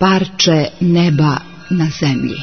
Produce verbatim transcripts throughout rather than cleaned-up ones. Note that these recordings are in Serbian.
parče neba na zemlji.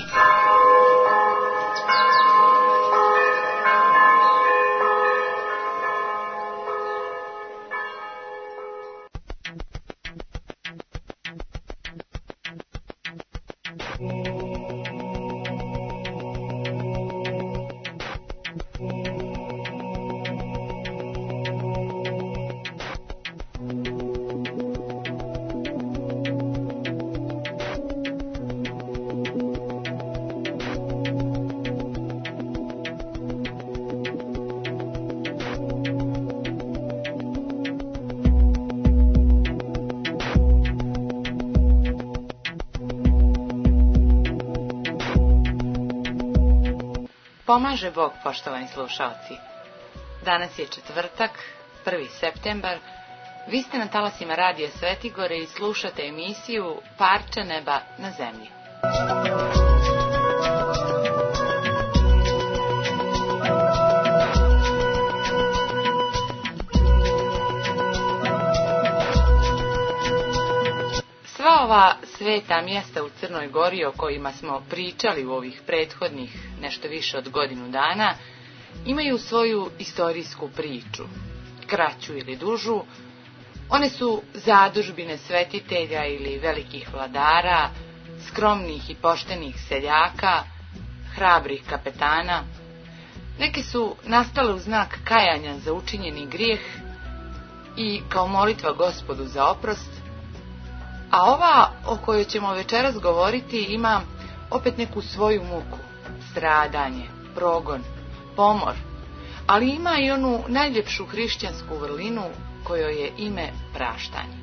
Pomaže Bog, poštovani slušalci. Danas je četvrtak, prvi septembar. Vi ste na talasima Radija Svetigore i slušate emisiju Parče neba na zemlji. Sva ova sveta mjesta u Crnoj Gori o kojima smo pričali u ovih prethodnih nešto više od godinu dana imaju svoju istorijsku priču, kraću ili dužu. One su zadužbine svetitelja ili velikih vladara, skromnih i poštenih seljaka, hrabrih kapetana. Neke su nastale u znak kajanja za učinjeni grijeh i kao molitva Gospodu za oprost, a ova o kojoj ćemo večeras govoriti ima opet neku svoju muku, stradanje, progon, pomor, ali ima i onu najljepšu hrišćansku vrlinu kojoj je ime praštanje.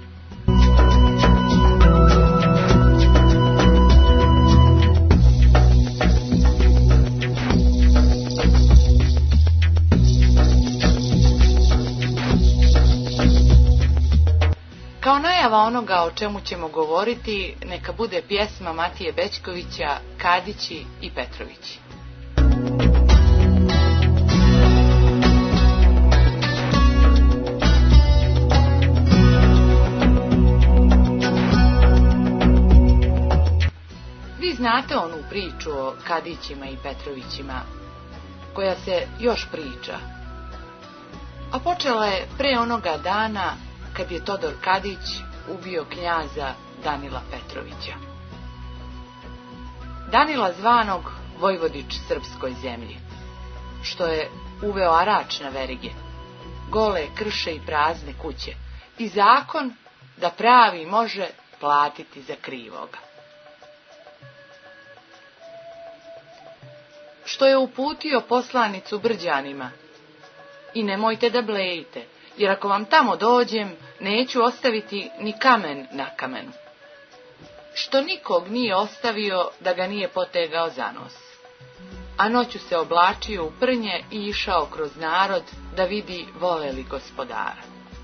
Kao najava onoga o čemu ćemo govoriti, neka bude pjesma Matije Bećkovića Kadići i Petrovići. Vi znate onu priču o Kadićima i Petrovićima, koja se još priča, a počela je pre onoga dana kad je Todor Kadić ubio knjaza Danila Petrovića. Danila zvanog Vojvodič srpskoj zemlji, što je uveo harač na verige, gole krše i prazne kuće i zakon da pravi može platiti za krivoga. Što je uputio poslanicu Brđanima: i nemojte da blejite, jer ako vam tamo dođem, neću ostaviti ni kamen na kamenu. Što nikog nije ostavio da ga nije potegao za nos. A noću se oblačio u prnje i išao kroz narod da vidi vole li gospodara.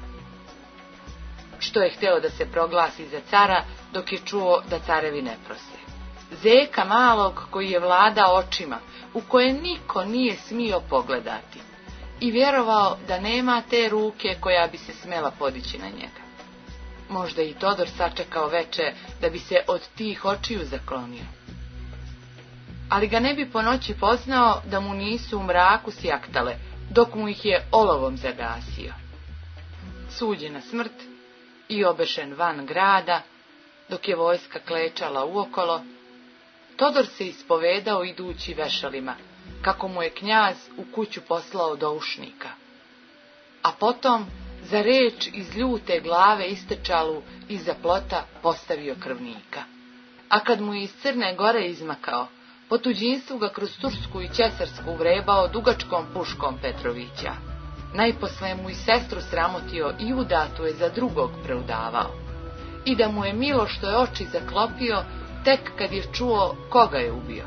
Što je hteo da se proglasi za cara, dok je čuo da carevi ne prose. Zeka malog koji je vladao očima, u koje niko nije smio pogledati, i vjerovao da nema te ruke koja bi se smela podići na njega. Možda i Todor sačekao veče da bi se od tih očiju zaklonio. Ali ga ne bi po noći poznao da mu nisu u mraku sjaktale, dok mu ih je olovom zagasio. Suđen na smrt i obešen van grada, dok je vojska klečala uokolo, Todor se ispovedao idući vešalima, kako mu je knjaz u kuću poslao doušnika. A potom za reč iz ljute glave istrčalu iza plota postavio krvnika. A kad mu je iz Crne Gore izmakao, po tuđinstvu ga kroz Tursku i Ćesarsku vrebao dugačkom puškom Petrovića. Najposle mu i sestru sramotio i udatu je za drugog preudavao. I da mu je milo što je oči zaklopio, tek kad je čuo koga je ubio.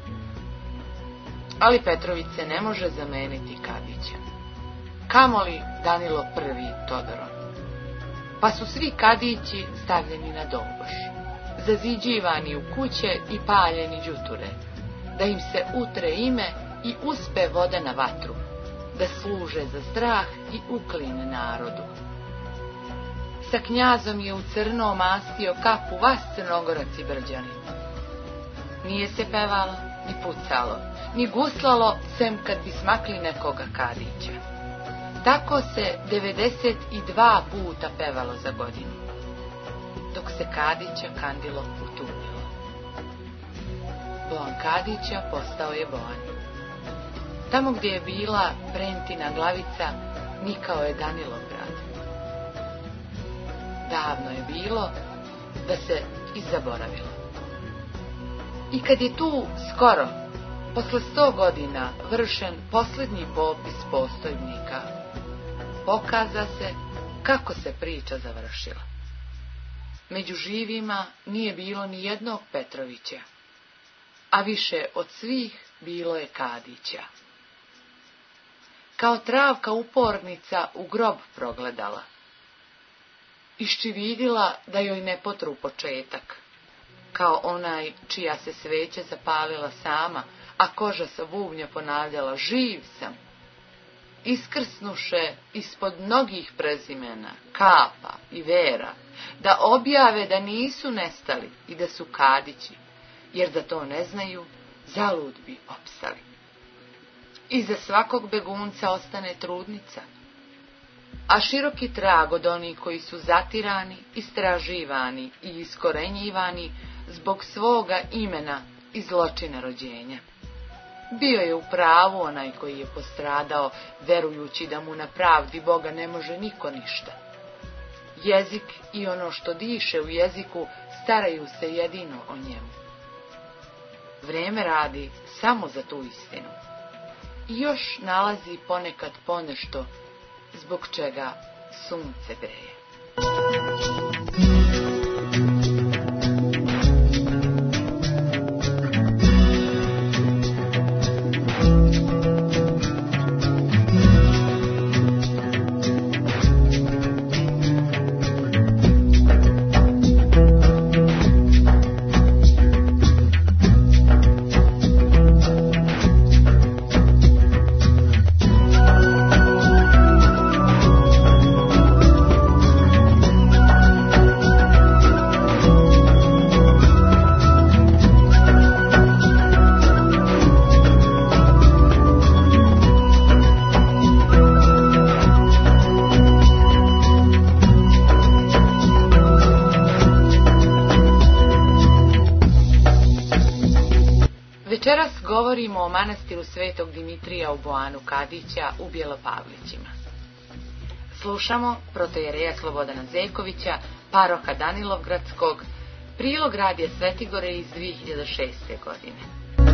Ali Petrović se ne može zameniti Kadića. Kamoli Danilo prvi Todorom. Pa su svi Kadići stavljeni na dolboš, zaziđivani u kuće i paljeni đuture, da im se utre ime i uspe voda na vatru, da služe za strah i uklin narodu. sa knjazom je u crno omastio kapu vas Crnogorac i Brđani. Nije se pevalo, ni pucalo, ni guslalo, sem kad bi smakli nekoga Kadića. Tako se devedeset dva puta pevalo za godinu, dok se Kadića kandilo utumilo. Bojan Kadića postao je Bojan. Tamo gdje je bila Brentina glavica, nikao je Danilov grad. Davno je bilo da se i zaboravilo. I kad je tu skoro, posle sto godina, vršen posljednji popis postojnika, pokaza se kako se priča završila. Među živima nije bilo ni jednog Petrovića, a više od svih bilo je Kadića. Kao travka upornica u grob progledala, iščividila da joj ne potru početak, kao onaj čija se sveća zapalila sama, a koža sa bubnja ponavljala živ sam. Iskrsnuše ispod mnogih prezimena, Kapa i Vera, da objave da nisu nestali i da su Kadići, jer da to ne znaju, zalud bi opstali. Iza svakog begunca ostane trudnica, a široki trag od onih koji su zatirani, istraživani i iskorenjivani zbog svoga imena i zločina rođenja. Bio je u pravu onaj koji je postradao, verujući da mu na pravdi Boga ne može niko ništa. Jezik i ono što diše u jeziku staraju se jedino o njemu. Vreme radi samo za tu istinu. I još nalazi ponekad ponešto zbog čega sunce greje. Večeras govorimo o manastiru Svetog Dimitrija u Boanu Kadića u Bjelopavlićima. Slušamo protojereja Slobodana Zekovića, paroha Danilovgradskog, prilog radija Svetigore iz dvije hiljade šeste. godine.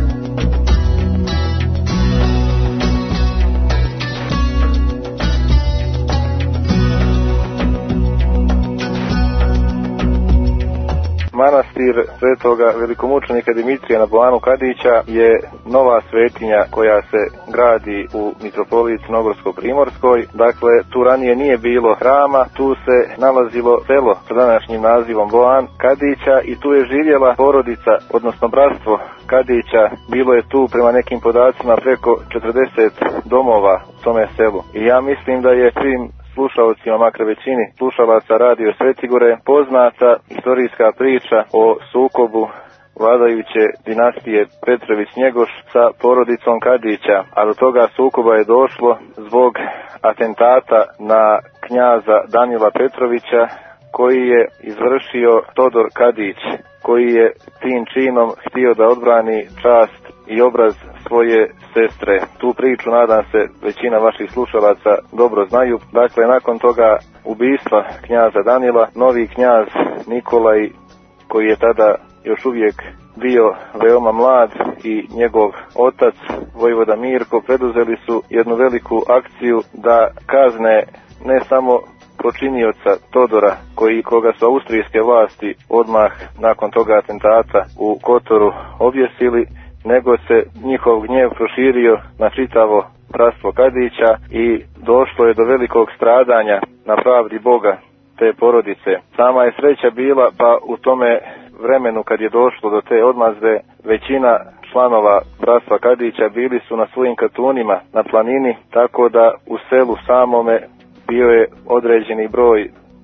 Manastir svetoga velikomučenika Dimitrija na Boanu Kadića je nova svetinja koja se gradi u mitropoliji Crnogorsko-Primorskoj. Dakle, tu ranije nije bilo hrama, tu se nalazilo selo sa današnjim nazivom Boan Kadića i tu je živjela porodica, odnosno bratstvo Kadića. Bilo je tu prema nekim podacima preko četrdeset domova u tome selu. I ja mislim da je svim slušalcima, makar većini slušalaca Radio Svetigore, poznata istorijska priča o sukobu vladajuće dinastije Petrović-Njegoš sa porodicom Kadića, a do toga sukoba je došlo zbog atentata na knjaza Danila Petrovića koji je izvršio Todor Kadić, koji je tim činom htio da odbrani čast i obraz svoje sestre. Tu priču, nadam se, većina vaših slušalaca dobro znaju. Dakle, nakon toga ubistva knjaza Danila, novi knjaz Nikolaj, koji je tada još uvijek bio veoma mlad, i njegov otac vojvoda Mirko preduzeli su jednu veliku akciju da kazne ne samo počinioca Todora, koji koga su austrijske vlasti odmah nakon toga atentata u Kotoru objesili, nego se njihov gnjev proširio na čitavo bratstvo Kadića i došlo je do velikog stradanja na pravdi Boga te porodice. Sama je sreća bila, pa u tome vremenu kad je došlo do te odmazde, većina članova bratstva Kadića bili su na svojim katunima na planini, tako da u selu samome bio je određeni broj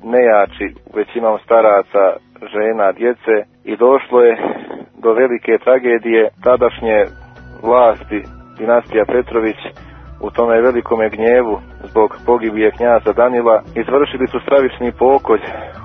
nejači, većinom staraca, žena, djece, i došlo je do velike tragedije. Tadašnje vlasti, dinastija Petrović, u tome velikome gnjevu zbog pogibije knjaza Danila, izvršili su stravični pokolj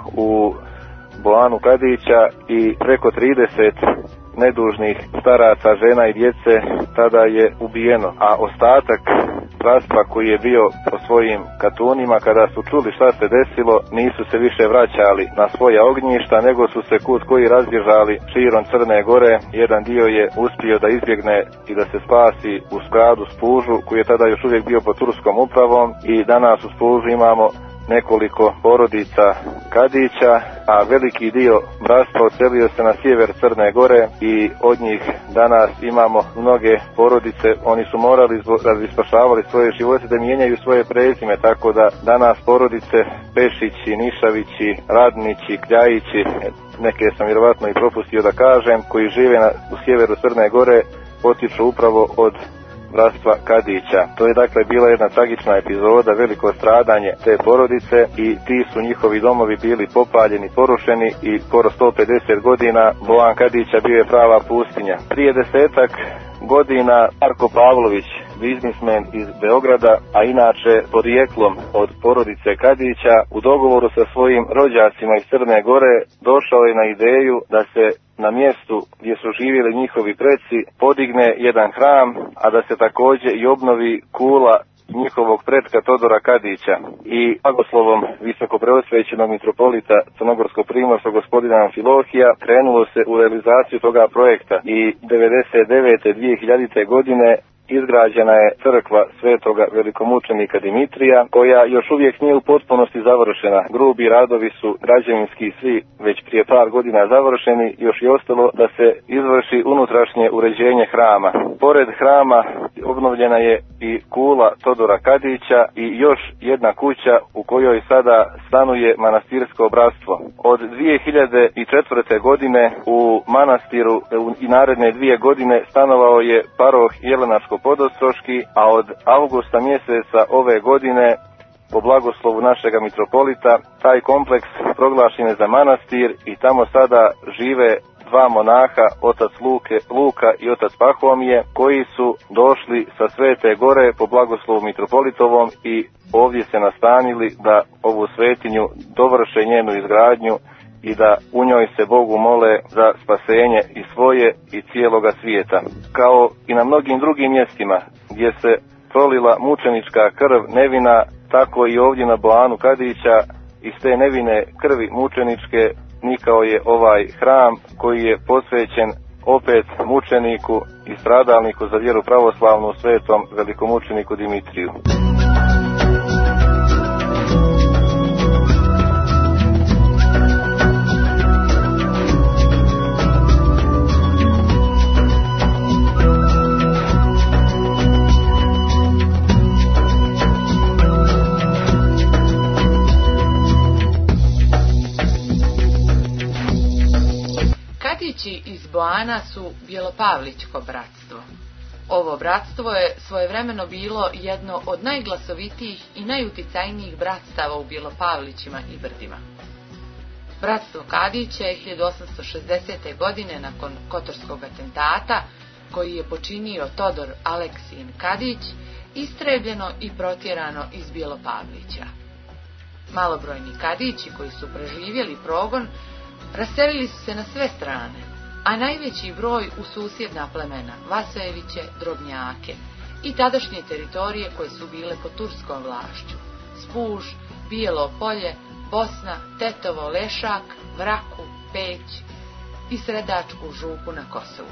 u Boanu Kadića i preko trideset nedužnih staraca, žena i djece tada je ubijeno, a ostatak bratstva koji je bio po svojim katunima, kada su čuli šta se desilo, nisu se više vraćali na svoja ognjišta, nego su se kud koji razbježali širom Crne Gore. Jedan dio je uspio da izbjegne i da se spasi u gradu Spužu, koji je tada još uvijek bio pod turskom upravom, i danas u Spužu imamo nekoliko porodica Kadića, a veliki dio bratstva odselio se na sjever Crne Gore i od njih danas imamo mnoge porodice. Oni su morali, da bi spašavali svoje živote, da mijenjaju svoje prezime, tako da danas porodice Pešići, Nišavići, Radnići, Kljajići, neke sam vjerovatno i propustio da kažem, koji žive na, u sjeveru Crne Gore, potiču upravo od bratstva Kadića. To je dakle bila jedna tragična epizoda, veliko stradanje te porodice, i ti su njihovi domovi bili popaljeni, porušeni, i skoro sto pedeset godina Boan Kadića bio je prava pustinja. Prije desetak godina Marko Pavlović, biznismen iz Beograda, a inače porijeklom od porodice Kadića, u dogovoru sa svojim rođacima iz Crne Gore došao je na ideju da se na mjestu gdje su živjeli njihovi preci podigne jedan hram, a da se također i obnovi kula njihovog pretka Todora Kadića. I blagoslovom visokopreosvećenog mitropolita Crnogorsko-primorskog gospodina Amfilohija krenulo se u realizaciju toga projekta i devedeset devete. dvije hiljadite. godine izgrađena je crkva svetoga velikomučenika Dimitrija, koja još uvijek nije u potpunosti završena. Grubi radovi su građevinski svi već prije par godina završeni, još je ostalo da se izvrši unutrašnje uređenje hrama. Pored hrama obnovljena je i kula Todora Kadića i još jedna kuća u kojoj sada stanuje manastirsko bratstvo. Od dvije hiljade četvrte. godine u manastiru i naredne dvije godine stanovao je paroh Jelenačko Podostroški, a od avgusta mjeseca ove godine, po blagoslovu našega mitropolita, taj kompleks proglašen je za manastir i tamo sada žive dva monaha, otac Luke, Luka i otac Pahomije, koji su došli sa Svete Gore po blagoslovu mitropolitovom i ovdje se nastanili da ovu svetinju dovrše njenu izgradnju i da u njoj se Bogu mole za spasenje i svoje i cijeloga svijeta. Kao i na mnogim drugim mjestima gdje se prolila mučenička krv nevina, tako i ovdje na Boanu Kadića iz te nevine krvi mučeničke nikao je ovaj hram koji je posvećen opet mučeniku i stradalniku za vjeru pravoslavnu, svetom velikomučeniku Dimitriju. Kadići iz Boana su Bjelopavlićko bratstvo. Ovo bratstvo je svojevremeno bilo jedno od najglasovitijih i najuticajnijih bratstava u Bjelopavlićima i Brdima. Bratstvo Kadića je hiljadu osamsto šezdesete. godine nakon Kotorskog atentata, koji je počinio Todor Aleksin Kadić, istrebljeno i protjerano iz Bjelopavlića. Malobrojni Kadići koji su preživjeli progon raselili su se na sve strane, a najveći broj u susjedna plemena, Vasojeviće, Drobnjake i tadašnje teritorije koje su bile pod turskom vlašću: Spuž, Bijelo Polje, Bosna, Tetovo, Lešak, Vraku, Peć i Sredačku župu na Kosovu.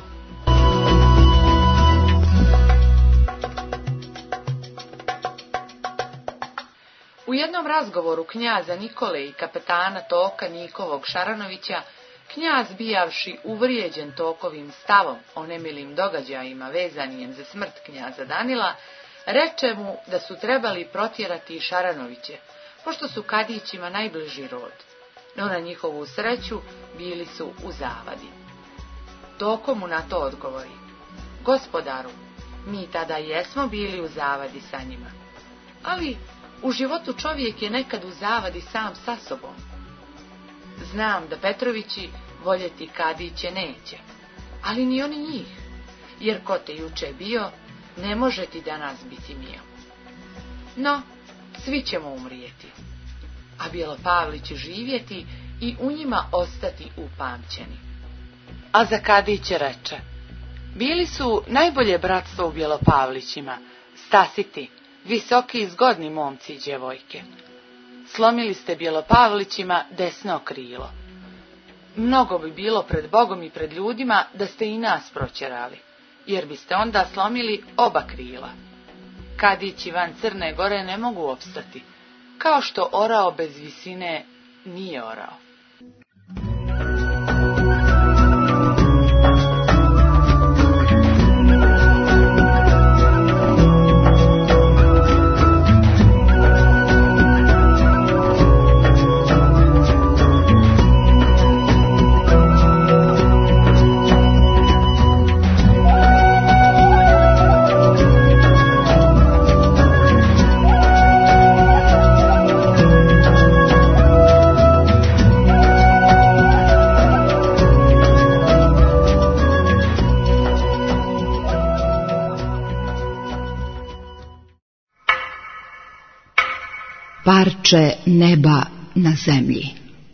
U jednom razgovoru knjaza Nikole i kapetana Toka Nikovog Šaranovića, knjaz bijavši uvrijeđen Tokovim stavom o nemilim događajima vezanijem za smrt knjaza Danila, reče mu da su trebali protjerati i Šaranoviće, pošto su Kadićima najbliži rod, no na njihovu sreću bili su u zavadi. Toko mu na to odgovori: gospodaru, mi tada jesmo bili u zavadi sa njima, ali U životu čovjek je nekad u zavadi sam sa sobom. Znam da Petrovići voljeti Kadiće neće, ali ni oni njih, jer ko te juče bio, ne može ti danas biti mio. No, svi ćemo umrijeti, a Bjelopavlići živjeti i u njima ostati upamćeni. A za Kadiće reče: bili su najbolje bratstvo u Bjelopavlićima, stasiti, visoki i zgodni momci i djevojke. Slomili ste Bjelopavlićima desno krilo. Mnogo bi bilo pred Bogom i pred ljudima da ste i nas proćerali, jer biste onda slomili oba krila. Kadići van Crne Gore ne mogu opstati, kao što orao bez visine nije orao. Parče neba na zemlji.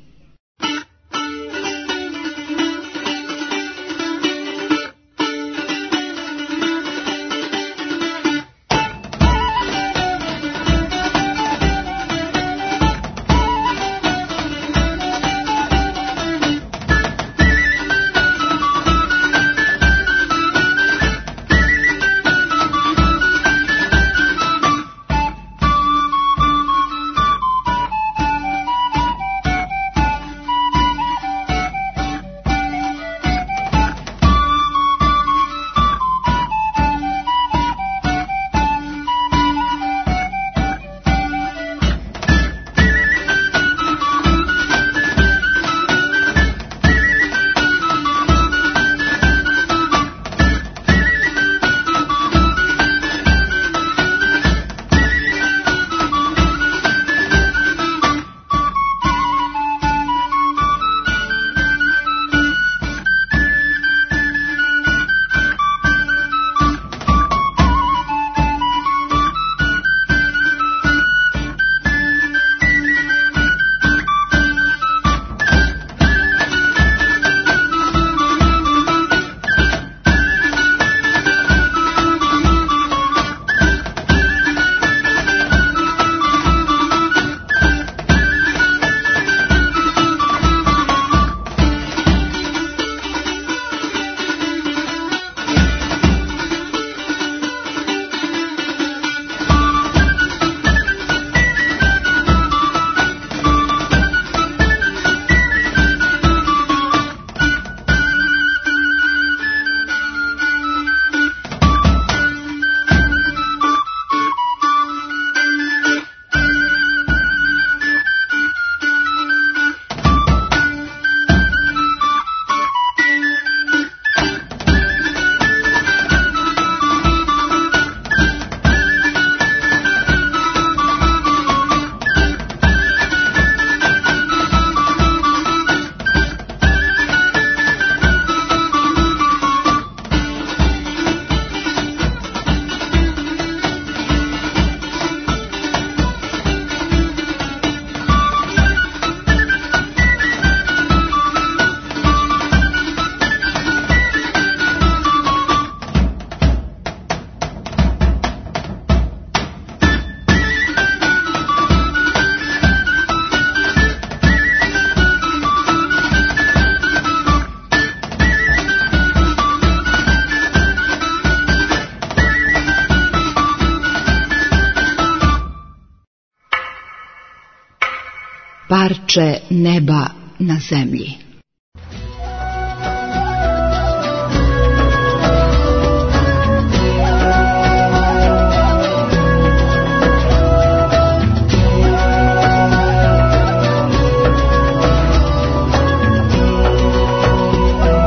Parče neba na zemlji.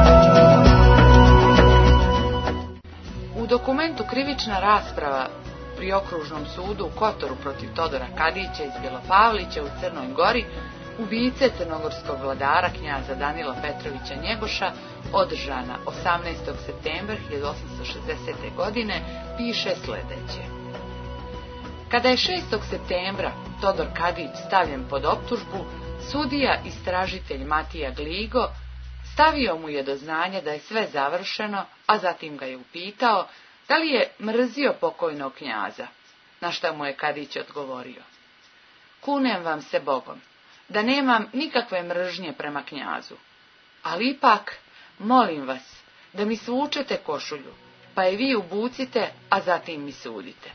U dokumentu Krivična rasprava pri okružnom sudu u Kotoru protiv Todora Kadića iz Bjelopavlića u Crnoj Gori, ubice crnogorskog vladara knjaza Danila Petrovića Njegoša, održana osamnaestog septembra hiljadu osamsto šezdesete. godine, piše sljedeće. Kada je šestog septembra Todor Kadić stavljen pod optužbu, sudija istražitelj Matija Gligo stavio mu je do znanja da je sve završeno, a zatim ga je upitao da li je mrzio pokojnog knjaza, na šta mu je Kadić odgovorio. Kunem vam se Bogom, da nemam nikakve mržnje prema knjazu, ali ipak molim vas da mi svučete košulju, pa je vi ubucite, a zatim mi sudite.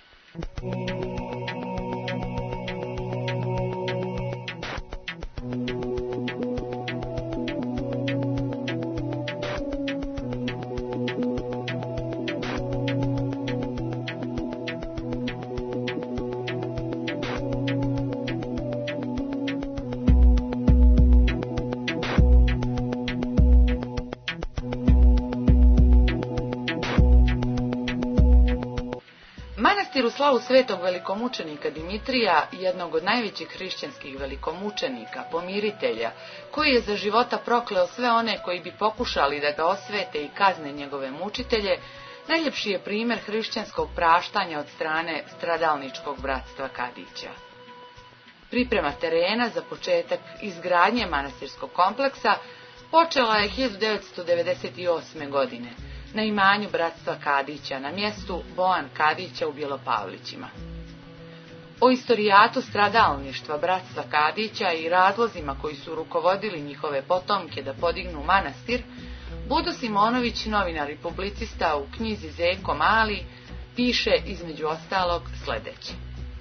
Manastir u slavu svetog velikomučenika Dimitrija, jednog od najvećih hrišćanskih velikomučenika, pomiritelja, koji je za života prokleo sve one koji bi pokušali da ga osvete i kazne njegove mučitelje, najljepši je primjer hrišćanskog praštanja od strane stradalničkog bratstva Kadića. Priprema terena za početak izgradnje manastirskog kompleksa počela je hiljadu devetsto devedeset osme. godine, na imanju bratstva Kadića na mjestu Boan Kadića u Bjelopavlićima. O istorijatu stradalništva bratstva Kadića i razlozima koji su rukovodili njihove potomke da podignu manastir, Budo Simonović, novinar i publicista, u knjizi Zeko Mali, piše između ostalog sljedeće.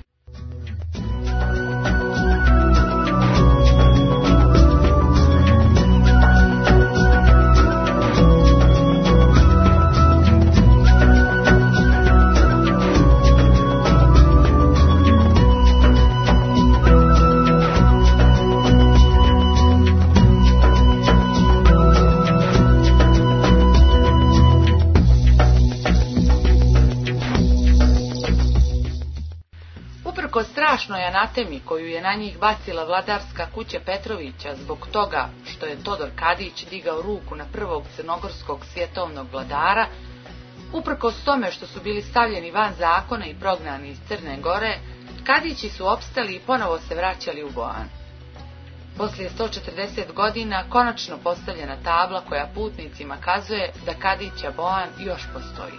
Uprkos strašnoj anatemi koju je na njih bacila vladarska kuća Petrovića zbog toga što je Todor Kadić digao ruku na prvog crnogorskog svjetovnog vladara, uprkos tome što su bili stavljeni van zakona i prognani iz Crne Gore, Kadići su opstali i ponovo se vraćali u Boan. Poslije sto četrdeset godina konačno postavljena tabla koja putnicima kazuje da Kadića Boan još postoji.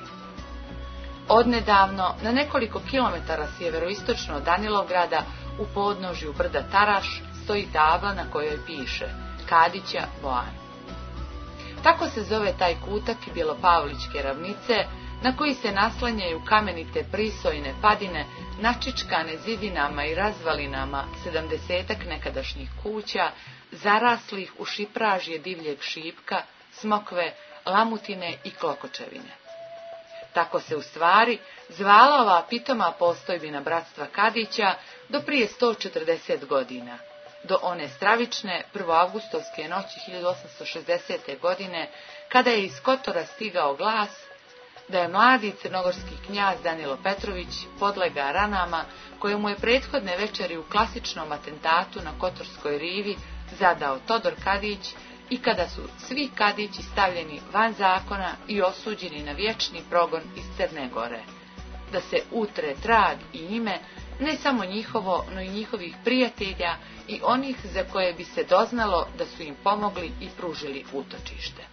Odnedavno, na nekoliko kilometara sjeveroistočno od Danilovgrada, u podnožju brda Taraš, stoji tabla na kojoj piše Kadića Boan. Tako se zove taj kutak Bjelopavlićke ravnice, na koji se naslanjaju kamenite prisojne padine, načičkane zidinama i razvalinama sedamdesetak nekadašnjih kuća, zaraslih u šipražje divljeg šipka, smokve, lamutine i klokočevine. Tako se u stvari zvala ova pitoma postojbina bratstva Kadića do prije sto četrdeset godina, do one stravične prvoavgustovske noći hiljadu osamsto šezdesete. godine, kada je iz Kotora stigao glas da je mladi crnogorski knjaz Danilo Petrović podlega ranama koje mu je prethodne večeri u klasičnom atentatu na Kotorskoj rivi zadao Todor Kadić, i kada su svi Kadići stavljeni van zakona i osuđeni na vječni progon iz Crne Gore, da se utre trag i ime ne samo njihovo, no i njihovih prijatelja i onih za koje bi se doznalo da su im pomogli i pružili utočište.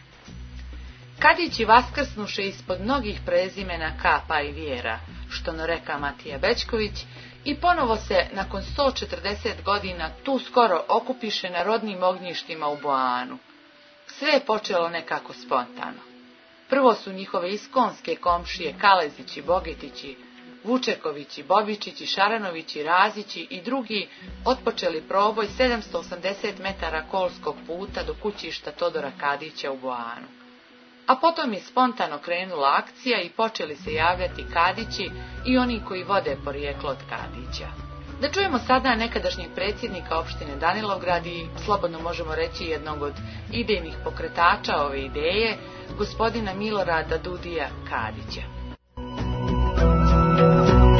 Kadići vaskrsnuše ispod mnogih prezimena Kapa i Vjera, što no reka Matija Bećković, i ponovo se, nakon sto četrdeset godina, tu skoro okupiše na rodnim ognjištima u Boanu. Sve je počelo nekako spontano. Prvo su njihove iskonske komšije Kalezići, Bogetići, Vučekovići, Bobičići, Šaranovići, Razići i drugi otpočeli proboj sedamsto osamdeset metara kolskog puta do kućišta Todora Kadića u Boanu. A potom je spontano krenula akcija i počeli se javljati Kadići i oni koji vode porijeklo od Kadića. Da čujemo sada nekadašnjeg predsjednika opštine Danilovgrad i, slobodno možemo reći, jednog od idejnih pokretača ove ideje, gospodina Milorada Dudija Kadića.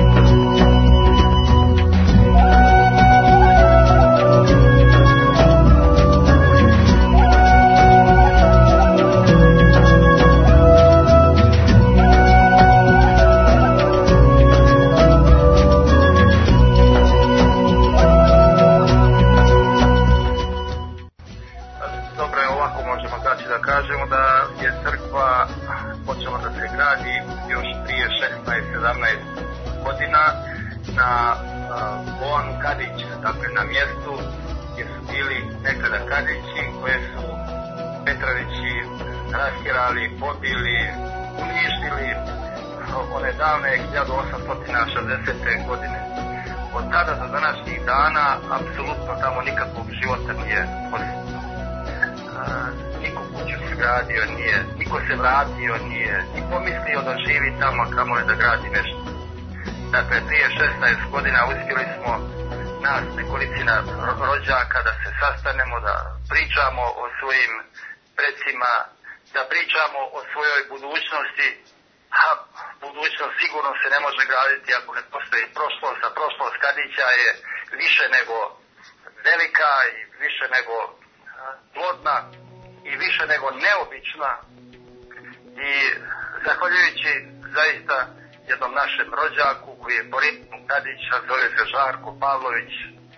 kažemo da je crkva počela da se gradi još prije šesnaest sedamnaest godina na Bovanu Kadića, dakle na mjestu gdje su bili nekada Kadići koje su Petrovići rastjerali, pobili, uništili one davne hiljadu osamsto šezdesete godine. Od tada do današnjih dana apsolutno tamo nikakvog života nije posjetno. Niko kuću se gradio nije, niko se vratio nije, ni pomislio da živi tamo kamo je da gradi nešto. Dakle, prije šesnaest godina uspjeli smo nas nekolicina rođaka da se sastanemo, da pričamo o svojim precima, da pričamo o svojoj budućnosti, a budućnost sigurno se ne može graditi ako ne postoji prošlost, a prošlost Kadića je više nego velika i više nego plodna i više nego neobična i zahvaljujući zaista jednom našem rođaku koji je po ritmu Kadića, zove se Žarko Pavlović,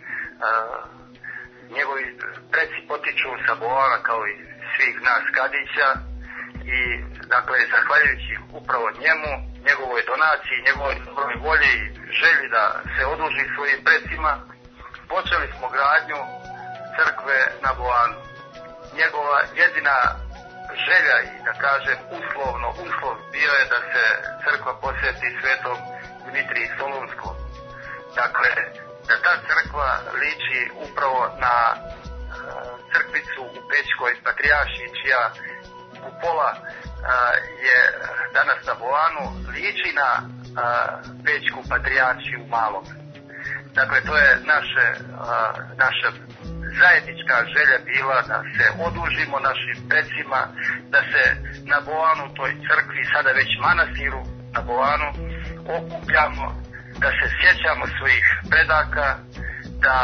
njegovi preci potiču sa Bovana kao i svih nas Kadića i dakle zahvaljujući upravo njemu, njegovoj donaciji, njegovoj dobroj volji i želji da se oduži svojim precima, počeli smo gradnju crkve na Bovanu. Njegova jedina želja i da kažem uslovno, uslov bio je da se crkva posveti svetom Dimitriji Solunskom. Dakle, da ta crkva liči upravo na uh, crkvicu u Pećkoj Patrijaršiji, čija kupola uh, je danas na Bovanu, liči na uh, Pećku Patrijaršiju u Malom. Dakle, to je naše, uh, naša zajednička želja bila da se odužimo našim precima, da se na Bovanu, toj crkvi, sada već manastiru na Bovanu, okupljamo, da se sjećamo svojih predaka, da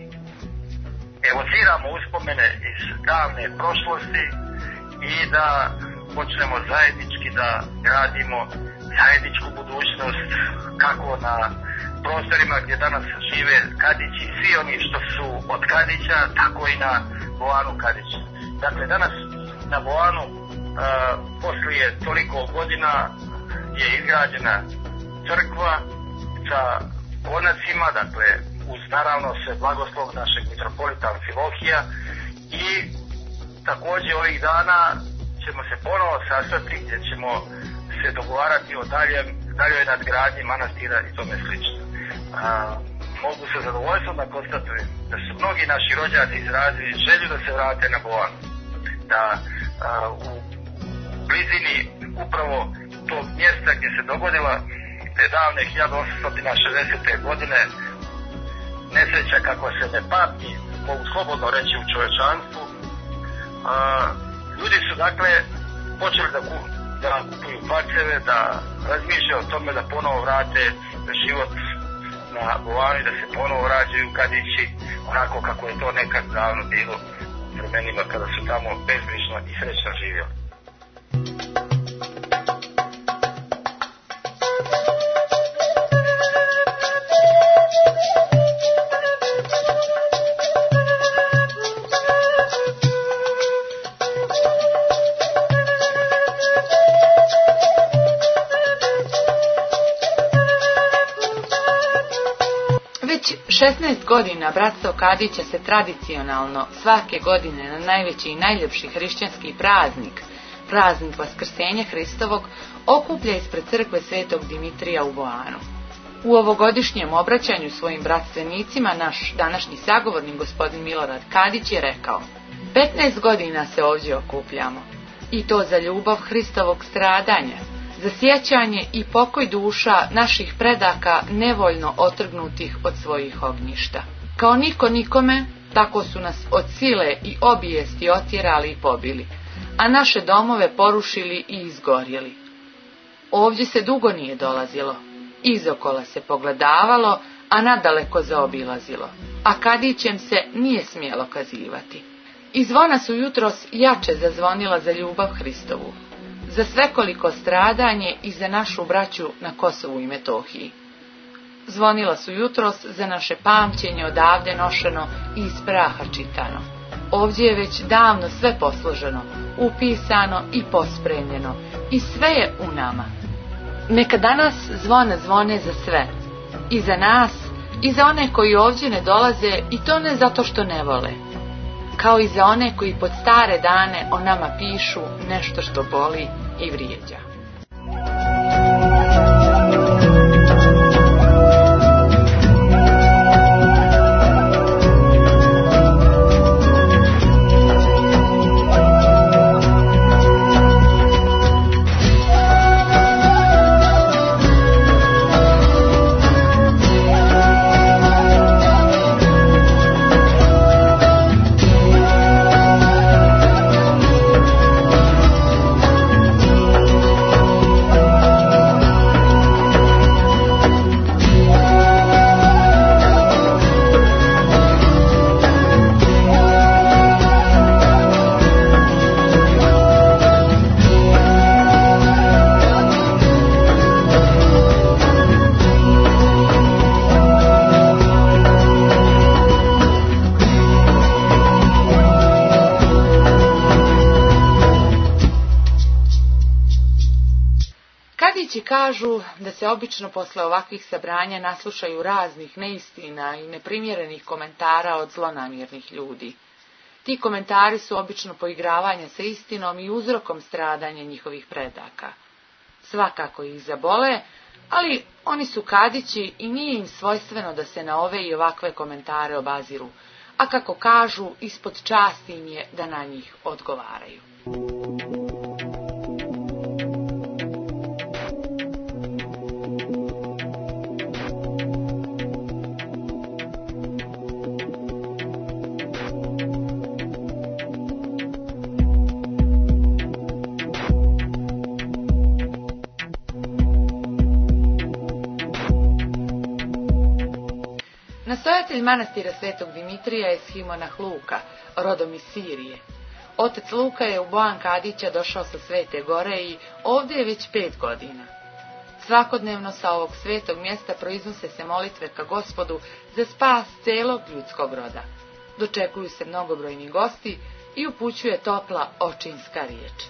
evociramo uspomene iz davne prošlosti i da počnemo zajednički da gradimo zajedničku budućnost kako na prostorima gdje danas žive Kadići, svi oni što su od Kadića, tako i na Bovanu Kadića. Dakle, danas na Bovanu uh, poslije toliko godina je izgrađena crkva sa konacima, dakle uz naravno sve blagoslov našeg mitropolita Amfilohija i također ovih dana ćemo se ponovo sastati gdje ćemo se dogovarati o daljem, daljoj nadgradnji manastira i tome slično. A, mogu se zadovoljstvom da konstatujem da su mnogi naši rođaci izrazili želju da se vrate na Bovanu, da a, u blizini upravo tog mjesta gdje se dogodila te davne hiljadu osamsto šezdesete godine nesreća kakva se ne pamti, mogu slobodno reći u čovječanstvu, a, ljudi su dakle počeli da, da kupuju parceve, da razmišljaju o tome da ponovo vrate život na Bovani, da se ponovo rađaju Kadići onako kako je to nekad davno bilo u vremenima kada su tamo bezbrižno i srećno živjeli. šesnaest godina bratstvo Kadića se tradicionalno svake godine na najveći i najljepši hrišćanski praznik, praznik Vaskrsenja Hristovog, okuplja ispred crkve Svetog Dimitrija u Bovanu. U ovogodišnjem obraćanju svojim bratstvenicima naš današnji sagovornik gospodin Milorad Kadić je rekao: petnaest godina se ovdje okupljamo i to za ljubav Hristovog stradanja, za sjećanje i pokoj duša naših predaka nevoljno otrgnutih od svojih ognjišta. Kao niko nikome, tako su nas od sile i obijesti otjerali i pobili, a naše domove porušili i izgorjeli. Ovdje se dugo nije dolazilo, izokola se pogledavalo, a nadaleko zaobilazilo, a Kadićem se nije smjelo kazivati. I zvona su jutros jače zazvonila za ljubav Hristovu, za svekoliko stradanje i za našu braću na Kosovu i Metohiji. Zvonila su jutros za naše pamćenje odavde nošeno i iz praha čitano. Ovdje je već davno sve posloženo, upisano i pospremljeno i sve je u nama. Neka danas zvona zvone za sve, i za nas, i za one koji ovdje ne dolaze, i to ne zato što ne vole, kao i za one koji pod stare dane o nama pišu nešto što boli i vrijeđa. Kadići kažu da se obično posle ovakvih sabranja naslušaju raznih neistina i neprimjerenih komentara od zlonamjernih ljudi. Ti komentari su obično poigravanja sa istinom i uzrokom stradanja njihovih predaka. Svakako ih zabole, ali oni su Kadići i nije im svojstveno da se na ove i ovakve komentare obaziru, a kako kažu, ispod časti im je da na njih odgovaraju. Nastojatelj manastira Svetog Dimitrija je Shimonah Luka, rodom iz Sirije. Otac Luka je u Boan Kadića došao sa Svete Gore i ovdje je već pet godina. Svakodnevno sa ovog svetog mjesta proiznose se molitve ka Gospodu za spas celog ljudskog roda. Dočekuju se mnogobrojni gosti i upućuje topla očinska riječ.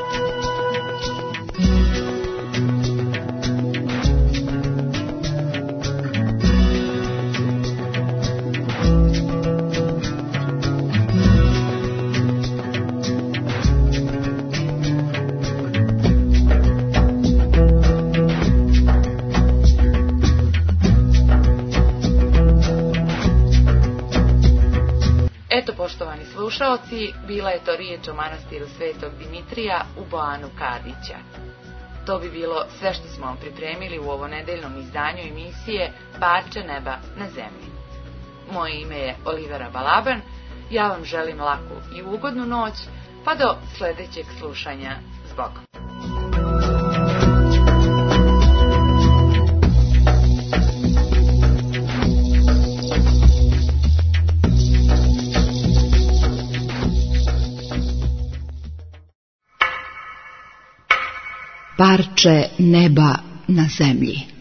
Eto, poštovani slušaoci, bila je to riječ o manastiru Svetog Dimitrija u Boanu Kadića. To bi bilo sve što smo vam pripremili u ovo nedeljnom izdanju emisije Parče neba na zemlji. Moje ime je Olivera Balaban, ja vam želim laku i ugodnu noć, pa do sljedećeg slušanja. S Bogom. Parče neba na zemlji.